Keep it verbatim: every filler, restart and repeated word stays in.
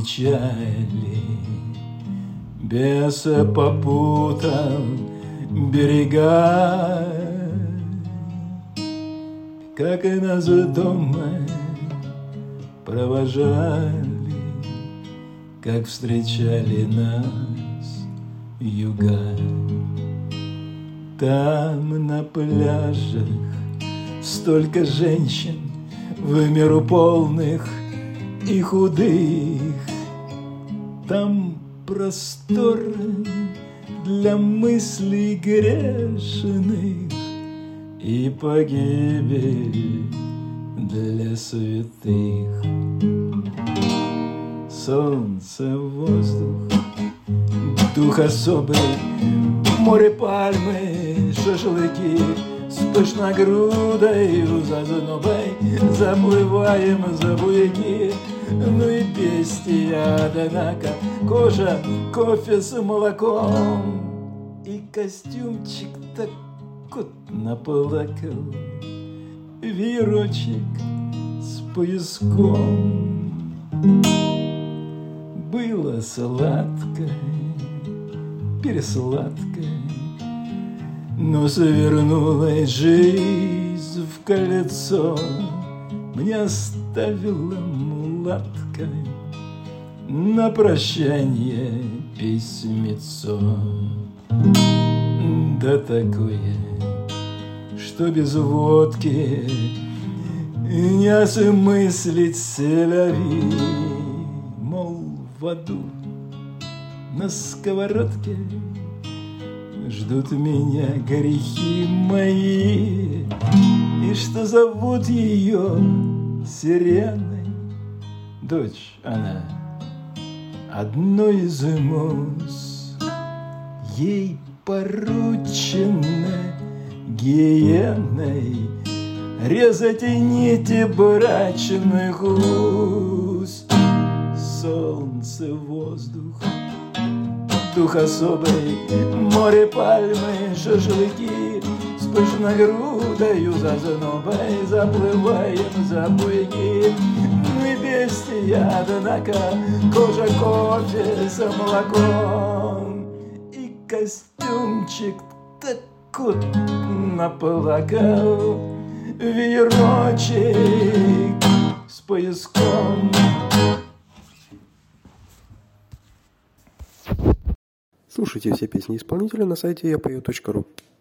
печали, беса попутал берега, как и нас дома провожали, как встречали нас юга. Там на пляжах столько женщин, в меру полных и худых. Там просторы для мыслей грешных и погибель для святых. Солнце, воздух, дух особый, море, пальмы, шашлыки. С пышногрудою зазнобой заплываем за буяки. Ну и бестия, однако, кожа, кофе с молоком. И костюмчик так кот наплакал, веерочек с пояском. Было сладкое, пересладкое, но свернулась жизнь в колесо, мне оставила мулатка на прощание письмецо. Да такое, что без водки не осмыслить селяви. Мол, в аду на сковородке ждут меня грехи мои, и что зовут ее Сиреной. Дочь она одной из муз, ей поручено гиеной резать нити брачных уз. Солнце, воздух, дух особый, море, пальмы, шашлыки. С пышногрудою зазнобой заплываем за буйки. Мы бестия, однако, кожа, кофе с молоком. И костюмчик так вот наплакал, веерочек с пояском. Слушайте все песни исполнителя на сайте я пою точка ру.